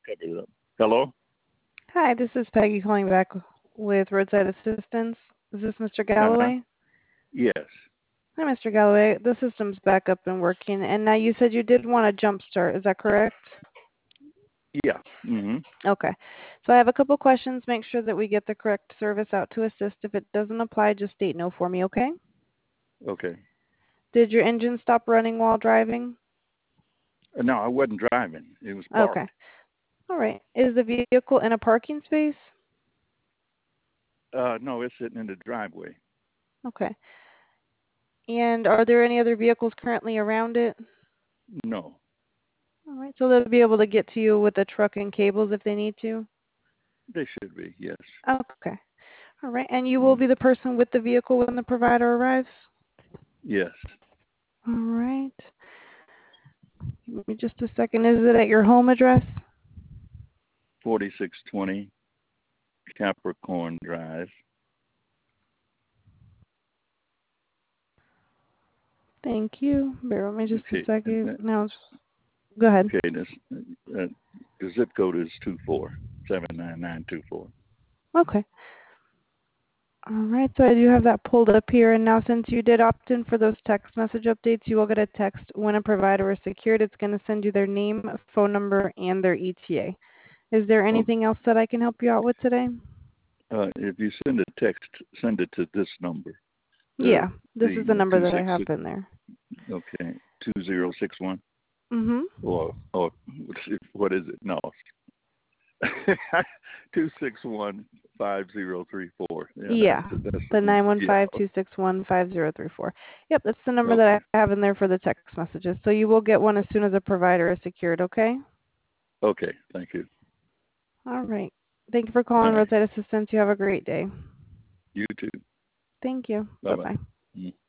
Cover it up. Hello? Hi, this is Peggy calling back with Roadside Assistance. Is this Mr. Uh-huh. Galloway? Yes. Hi, Mr. Galloway. The system's back up and working, and now you said you did want a jump start. Is that correct? Yeah. Mm-hmm. Okay. So I have a couple questions. Make sure that we get the correct service out to assist. If it doesn't apply, just state no for me, okay? Okay. Did your engine stop running while driving? No, I wasn't driving. It was Okay. parked. All right. Is the vehicle in a parking space? No, it's sitting in the driveway. Okay. And are there any other vehicles currently around it? No. All right. So they'll be able to get to you with the truck and cables if they need to? They should be, yes. Okay. All right. And you will Mm. be the person with the vehicle when the provider arrives? Yes. All right. Give me just a second. Is it at your home address? 4620 Capricorn Drive. Thank you. Bear with me just a Okay. second. Go ahead. Okay. The zip code is 79924. Okay. All right. So I do have that pulled up here. And now since you did opt in for those text message updates, you will get a text when a provider is secured. It's going to send you their name, phone number, and their ETA. Is there Okay. anything else that I can help you out with today? If you send a text, send it to this number. Yeah. This is the The number that I have 266. in there. Okay. 2061. Mm-hmm. Or what is it? No. 261-5034. Yeah, That's the the, yeah. 915-261-5034. Yep, that's the number that Okay. I have in there for the text messages. So you will get one as soon as a provider is secured, okay? Okay. Thank you. All right. Thank you for All calling right. Roadside Assistance. You have a great day. You too. Thank you. Bye bye. Bye-bye.